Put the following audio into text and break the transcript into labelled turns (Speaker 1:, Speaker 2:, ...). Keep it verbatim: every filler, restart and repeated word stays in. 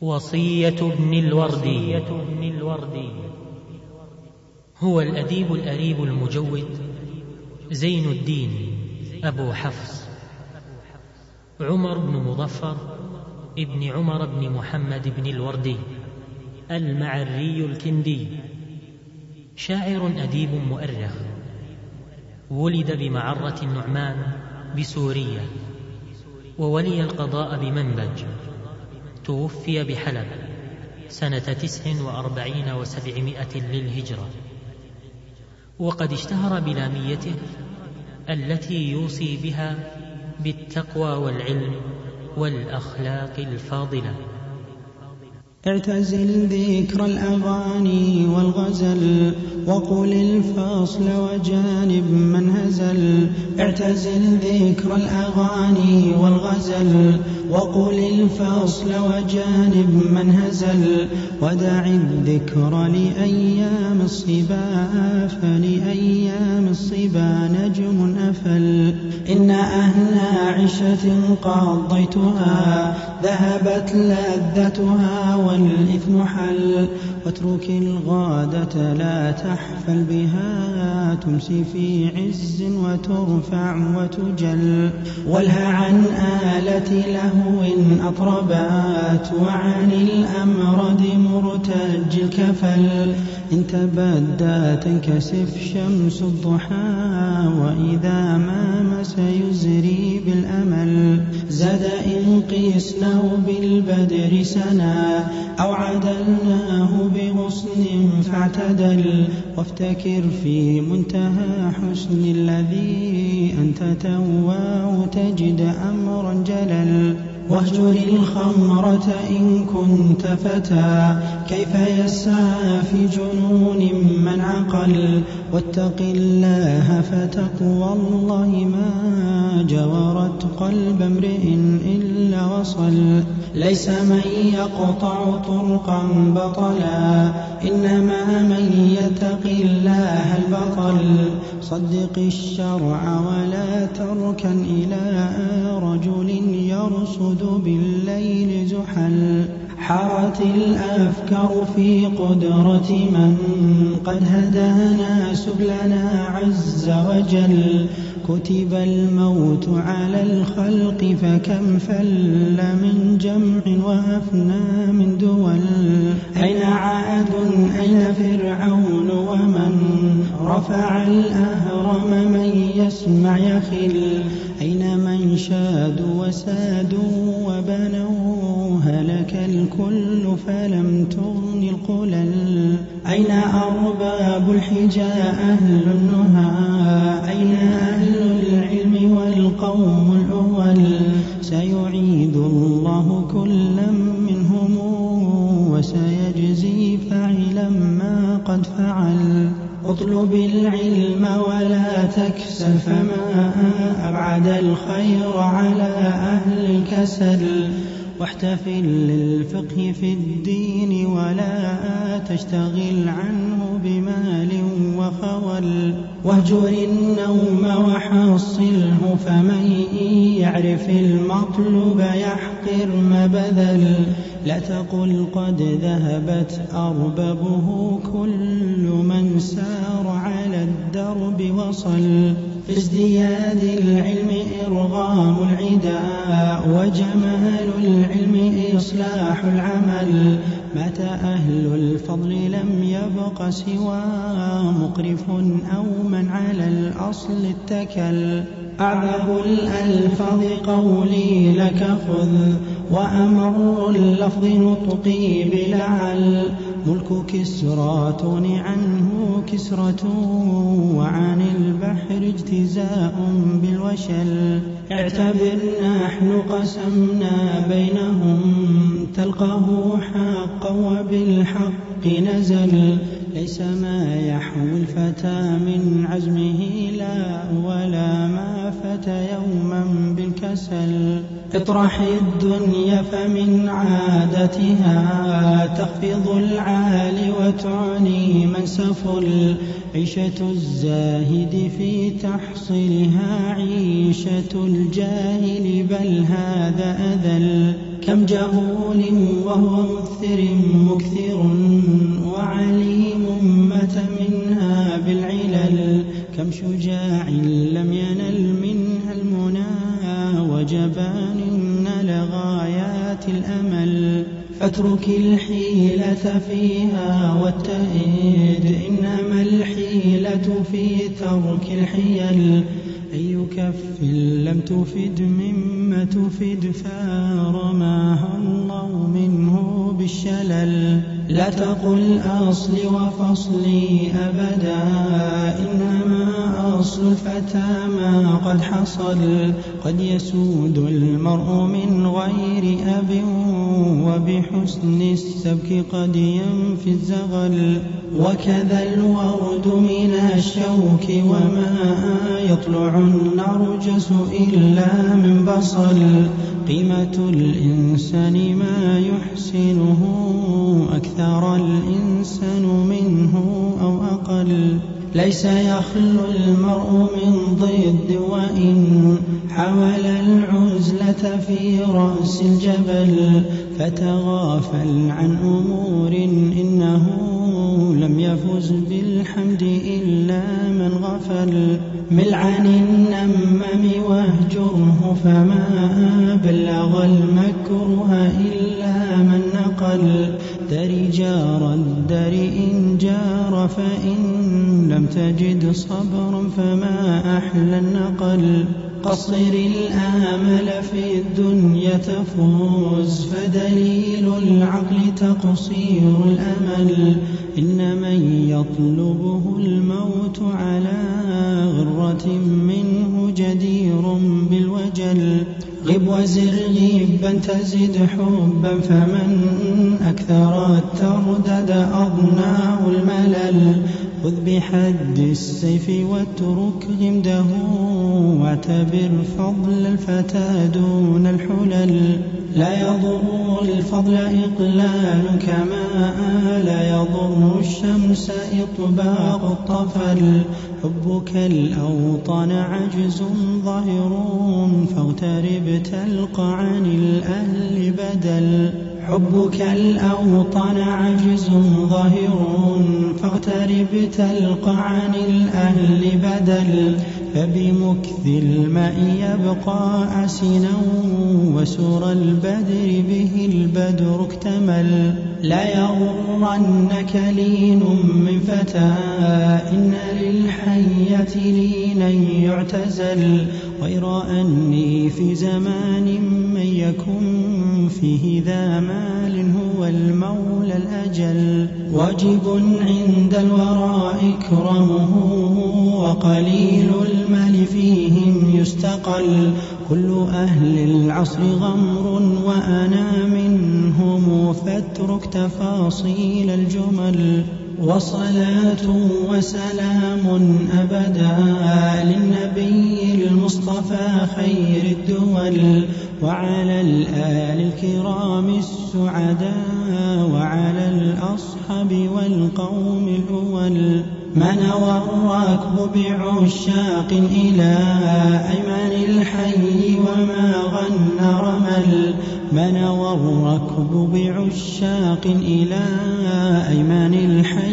Speaker 1: وصية ابن الوردي. هو الأديب الأريب المجود زين الدين أبو حفص عمر بن مظفر ابن عمر بن محمد بن الوردي المعري الكندي، شاعر أديب مؤرخ، ولد بمعرة النعمان بسوريا، وولي القضاء بمنبج، توفي بحلب سنة تسع وأربعين وسبعمائة للهجرة. وقد اشتهر بلاميته التي يوصي بها بالتقوى والعلم والأخلاق الفاضلة.
Speaker 2: اعتزل ذكر الأغاني والغزل وقل الفصل وجانب من هزل. اعتزل ذكر الأغاني والغزل وقل الفصل وجانب من هزل. ودع الذكر لأيام الصبا فلأيام الصبا نجم أفل. إن أهل عشة قضيتها ذهبت لذتها والإثم حل. واترك الغادة لا تحفل بها تمسي في عز وترفع وتجل. والها عن آلة لهو أطربات وعن الأمرد مرتج الكفل. إن تبدى تنكسف شمس الضحى وإذا ما مس يزري بالأمل. زاد إن قسناه بالبدر سنا أو عدلناه بغصن فاعتدل. وافتكر في منتهى حسن الذي أنت تواه تجد أمرا جلل. واهجر الخمرة إن كنت فتى كيف يسعى في جنون من عقل. واتق الله فتقوى الله ما جورت قلب امرئ إلا وصل. ليس من يقطع طرقا بطلا إنما من يتق الله البطل. صدق الشرع ولا تركن إلى رجل يرصد بالليل زحل. حارت الأفكار في قدرة من قد هدانا سبلنا عز وجل. كتب الموت على الخلق فكم فل من جمع وأفنى من دول. أين عاد أين فرعون ومن رفع الأهرم من يسمع يخل. أين من شادوا وسادوا وبنوا هلك الكل فلم تغن القلل. أين أرباب الحجى أهل النهى أين أهل العلم والقوم الأول. سيعيد الله كلا منهم وسيجزي فاعلا ما قد فعل. اطلب العلم ولا تكسل فما أبعد الخير على أهل الكسل. واحتفل للفقه في الدين ولا تشتغل عنه بمال وخول. واهجر النوم وحصله فمن يعرف المطلوب يحقر ما بذل. لا تقل قد ذهبت أربابه كل من سار على الدرب وصل. في ازدياد العلم إرغام العداء وجمال العلم إصلاح العمل. مات أهل الفضل لم يبق سوى مقرف أو من على الأصل اتكل. أعذب الألفاظ قولي لك خذ وأمر اللفظ نطقي بلعل. ملك كسرى تغني عنه كسرة وعن البحر اجتزاء بالوشل. اعتبر نحن قسمنا بينهم تلقاه حقا وبالحق نزل. ليس ما يحوي الفتى من عزمه لا ولا ما فتى يوما بالكسل. اطرح الدنيا فمن عادتها تخفض العالي وتعني من سفل. عيشة الزاهد في تحصيلها عيشة الجاهل بل هذا أذل. كم جهول وهو مكثر مكثر وعليم مات منها بالعلل، كم شجاع لم ينل منها المنى وجبان نال غايات الأمل. فاترك الحيلة فيها واتئد، إنما الحيلة في ترك الحيل. أي كف لم تفد مما تفد فارماها الله منه بالشلل. لا تقل أصلي وفصلي أبدا، إنما أصل الفتى ما قد حصل. قد يسود المرء من غير أب وبحسن السبك قد ينفي الزغل. وكذا الورد من الشوك وما يطلع النرجس إلا من بصل. قيمة الإنسان ما يحسنه، أكثر الإنسان منه أو أقل. ليس يخلو المرء من ضد، وإن حاول العزلة في رأس الجبل. فتغافل عن أمور إنه لم يفز بالحمد إلا من غفل. مل عن النمم واهجره، فما بلغ المكروه إلا من نقل. در جار الدر إن جار، فإن لم تجد صبرا فما أحلى النقل. قصر الآمل في الدنيا تفوز، فدليل العقل تقصير الأمل. إن من يطلبه الموت على غرة منه جدير بالوجل. غب وزر غيبا تزد حبا، فمن أكثر التردد أضناه الملل. خذ بحد السيف واترك غمده، واعتبر فضل الفتى دون الحلل. لا يضر الفضل إقلال، كما لا يضر الشمس إطباق الطفل. حبك الأوطان عجز ظاهر، فاغترب تلقى عن الأهل بدل. حبك الأوطان عجز ظاهر، فاغترب تلقى عن الأهل بدل. فبمكث الماء يبقى أسنا، وسر البدر به البدر اكتمل. لا يغرنك لين من فتى، إن للحية لينا يعتزل. غير أني في زمان من يكن فيه ذا مال هو المولى الأجل. واجب عند الورى إكرامه، وقليل المال فيهم يستقل. كل أهل العصر غمر وأنا منهم، فاترك تفاصيل الجمل. وصلاة وسلام أبدا للنبي المصطفى خير الدول، وعلى الآل الكرام السعداء، وعلى الأصحاب والقوم الأول. ما نوى الراكب بعشاق إلى أيمان الحي، وما غنى رمل. ما نوى الركب بعشاق إلى أيمان الحي،